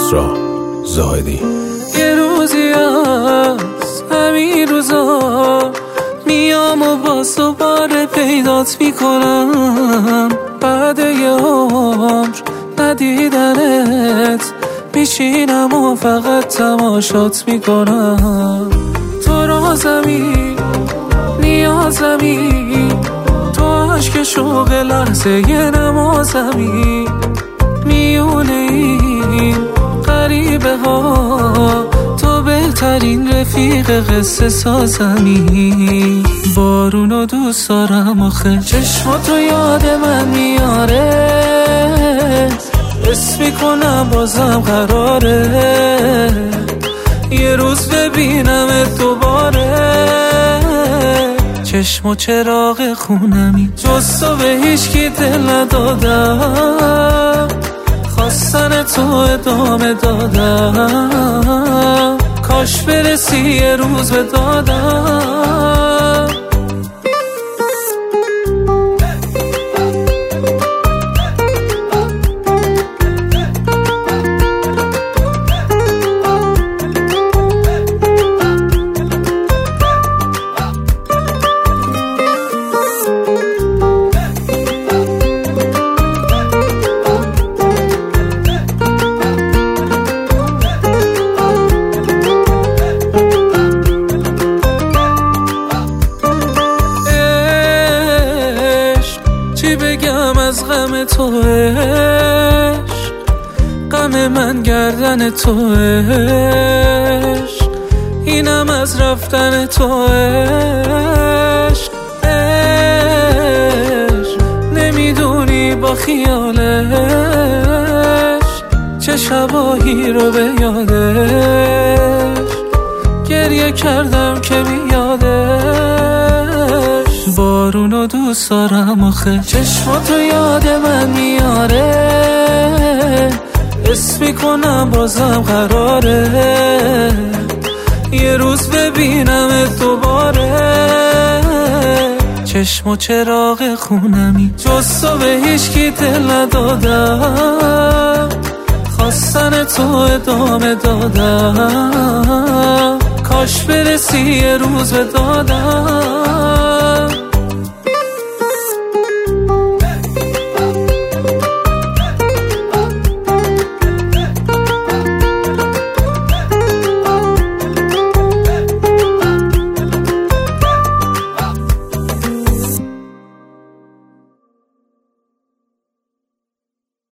اسرا زاهدی. یه روزی از همین روزا میام و باز دوباره پیدات میکنم، بعد یه عمر ندیدنت میشینم و فقط تماشات میکنم. تو رازمی نیازمی، تو عشق شوق لحظه یه نمازمی، میونه این غریبه ها تو بهترین رفیق قصه سازمی. بارونو دوست دارم آخه چشماتو یاد من میاره، حس میکنم بازم قراره یه روز ببینمت دوباره. چشم و چراغ خونمی، جز تو به هیچکی دل ندادم، خواستن تو ادامه دادم، کاش برسی یه روز به دادم. چی بگم از غم تو عشق، غم من گردن تو عشق، اینم از رفتن تو عشق. نمیدونی با خیالش چه شباهی رو به یادش گریه کردم که بیادش. بارونو دوست دارم آخه چشماتو یاد من میاره، حس میکنم بازم قراره یه روز ببینمت دوباره. چشم و چراغ خونمی، جز تو به هیچکی دل ندادم، خواستن تو ادامه دادم، کاش برسی یه روز به دادم.